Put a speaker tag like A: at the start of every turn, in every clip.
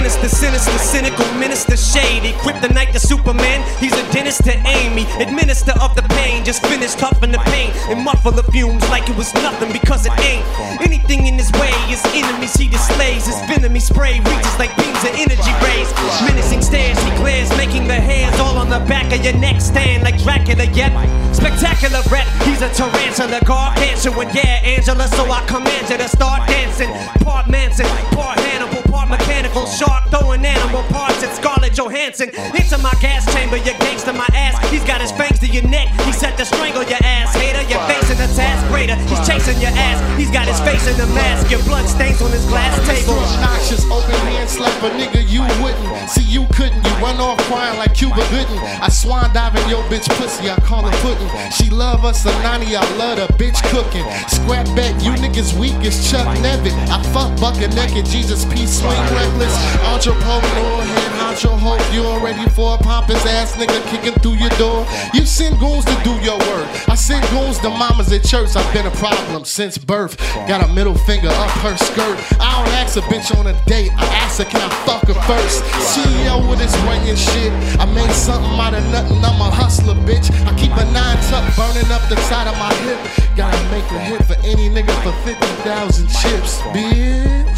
A: Sinister, sinister, cynical minister, shady. Kryptonite to Superman, he's a dentist to Amy. Administer of the pain, just finish toughen the pain and muffle the fumes like it was nothing because it ain't. Anything in his way is enemies he displays. His venom spray reaches like beams of energy rays. Menacing stares he glares, making the hairs all on the back of your neck stand like Dracula. Yet spectacular rat, he's a tarantula, gargantuan. Yeah, Angela, so I command you to start dancing. Part Manson, part Hannibal, part mechanical shark throwing animal parts at Scarlett Johansson. Into my gas chamber, you gangster my ass. He's got his fangs to your neck, he set to strangle your ass. Hater, you're facing a task greater. He's chasing your ass, he's got his face in the mask. Your blood stains on his glass table.
B: Obnoxious, open hand slap a nigga you wouldn't. See you couldn't, you run off crying like Cuba Gooding. I swan dive in your bitch pussy, I call her pudding. She love us, Anani, I love the bitch cooking. Scrap back, you niggas weak as Chuck Nevitt. I fuck bucket naked, Jesus peace swing reckless. Entrepreneur, head honcho, hope you all ready for a pompous ass nigga kicking through your door. You send goons to do your work, I send goons to mamas at church. I've been a problem since birth. Got a middle finger up her skirt. I don't ask a bitch on a date, I ask her can I fuck her first. CEO with his way and shit. I made something out of nothing, I'm a hustler bitch. I keep a 9 tuck burning up the side of my hip. Gotta make a hit for any nigga for 50,000 chips, bitch.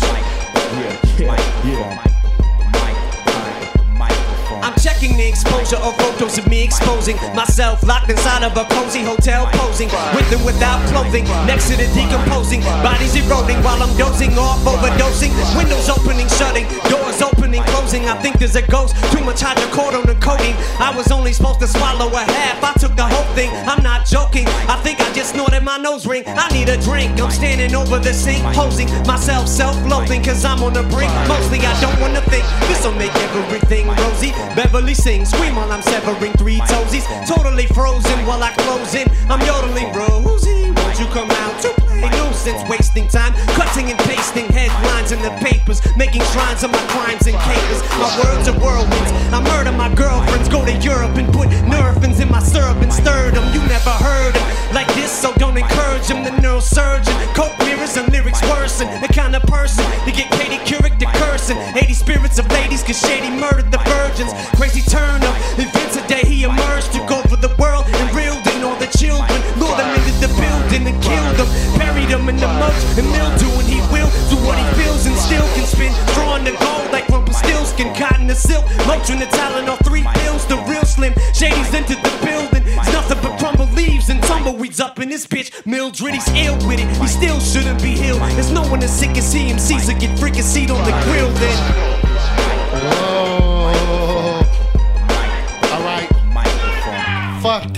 A: I'm checking the exposure of photos of me exposing myself locked inside of a cozy hotel posing with and without clothing next to the decomposing bodies eroding while I'm dozing off overdosing. Windows opening, shutting, doors opening, closing. I think there's a ghost, too much hydrocodone and codeine. I was only supposed to swallow a half, I took the whole thing. I'm not joking, I think I just snorted my nose ring. I need a drink, I'm standing over the sink posing myself self-loathing cause I'm on the brink. Mostly I don't wanna think, this'll make everything rosy. Beverly sings, scream while I'm severing 3 toesies. Totally frozen while I close in. I'm yodeling, Rosie, won't you come out to play? Nuisance, wasting time, cutting and pasting headlines in the papers, making shrines of my crimes and capers. My words are whirlwinds, I murder my girlfriends, go to Europe and put Nerfins in my syrup and stir them. You never heard them like this, so don't encourage them. The neurosurgeon, coke mirrors and lyrics worsen. The kind of person to get Katie Couric to cursing. 80 spirits of ladies cause Shady murdered the virgins. Crazy turn of events a day he emerged, took over the world and reeled in all the children. Lured them into the building and killed them, buried them in the mulch and mildew. And he will do what he feels and still can spin. Drawing the gold like Rumpelstiltskin, cotton to silk. Motrin the talent on 3 pills, the real slim. Shady's entered the building, it's nothing but crumble leaves and tumbleweeds up in his bitch. Mildred, he's ill with it, he still shouldn't be healed. There's no one as sick as he, MCs that get fricasseed on the grill then.